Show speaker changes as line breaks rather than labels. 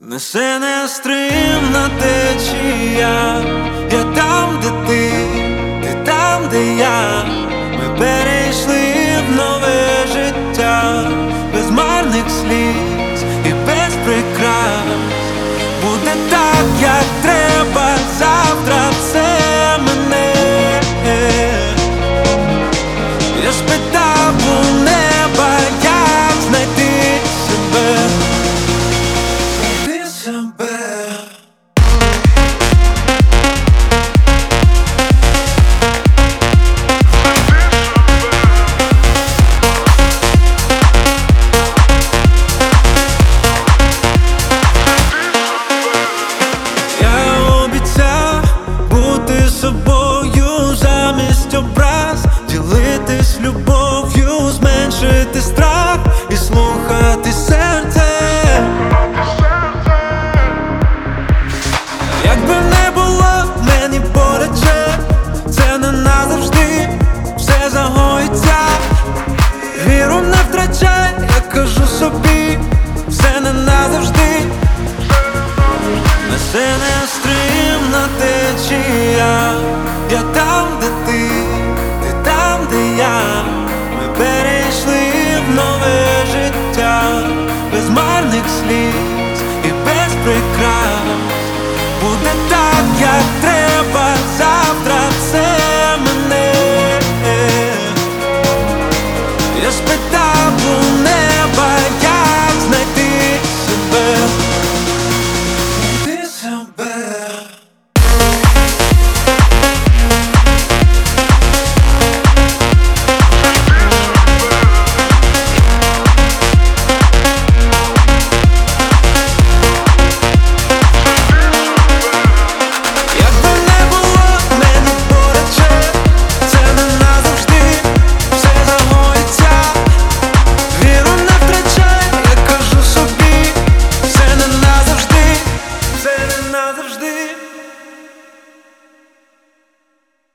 Несе нестримна течія, я там, де ти там, де я. Ми перейшли в нове життя, без марних сліз і без прикрас. Буде так, як треба, завтра все мене. Я спитав у неба, як знайти себе. Знайти себе. Собою замість образ, ділитись любов'ю, зменшити страх і слухати серце. Якби не було мені поряд, це не назавжди, все загоїться. Віру не втрачай, я кажу собі, все не назавжди. Несе нестримна течія, я там.